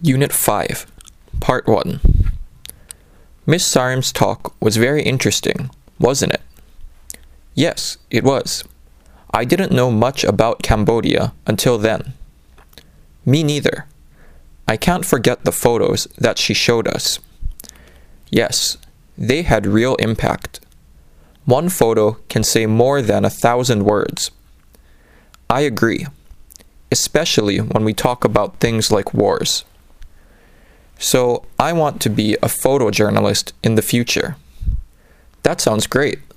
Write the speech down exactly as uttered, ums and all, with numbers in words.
Unit five, Part one. Miss Sarim's talk was very interesting, wasn't it? Yes, it was. I didn't know much about Cambodia until then. Me neither. I can't forget the photos that she showed us. Yes, they had real impact. One photo can say more than a thousand words. I agree, especially when we talk about things like wars. So I want to be a photojournalist in the future. That sounds great.